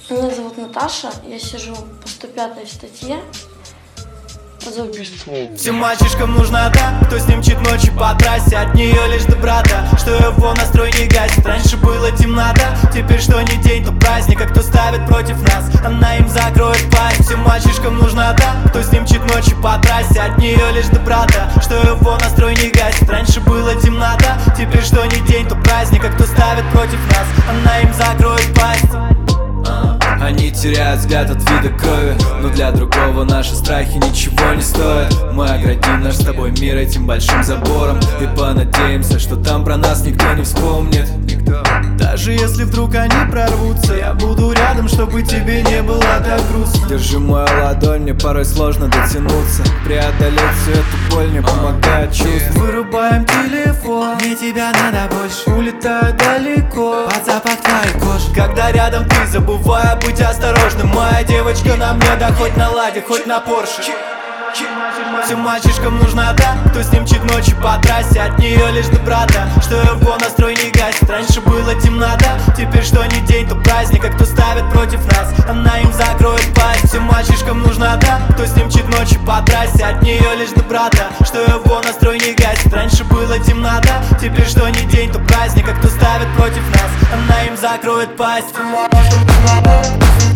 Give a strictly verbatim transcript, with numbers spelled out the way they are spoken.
Меня зовут Наташа, я сижу по сто пятой статье за убийство. Всем мальчишкам нужна та, кто с ним чит ночи по трассе. От нее лишь доброта, что его настрой не гасит. Раньше было темнота, теперь что ни день, то праздник. А кто ставит против нас, она им закроет пасть. Всем мальчишкам нужна та, кто с ним чит ночи по трассе. От нее лишь доброта, что его настрой не гасит. Раньше было темнота, теперь что ни день, то праздник. А кто ставит против нас, она им закроет пасть. Они теряют взгляд от вида крови, но для другого наши страхи ничего не стоят. Мы оградим наш с тобой мир этим большим забором и понадеемся, что там про нас никто не вспомнит. Даже если вдруг они прорвутся, я буду рядом, чтобы тебе не было так грустно. Держи мою ладонь, мне порой сложно дотянуться. Преодолеть всю эту боль мне помогает чувств. Вырубаем телефон, мне тебя надо больше. Улетаю далеко, под запах твоей кожи. Когда рядом ты, забывая быть осторожным. Моя девочка на мне, да хоть на ладе, хоть на Порше. Всем мальчишкам нужна та, кто с ним чит ночи по трассе. От нее лишь доброта, что его настрой не гасит. Раньше было темнота, теперь что ни день, то праздник. А кто ставит против нас, она им закроет пасть. Всем мальчишкам нужна та, кто с ним чит ночи по трассе. От нее лишь доброта, что его настрой не гасит. Раньше было темнота, теперь что ни день, то праздник. А кто ставит против нас, она им закроет пасть.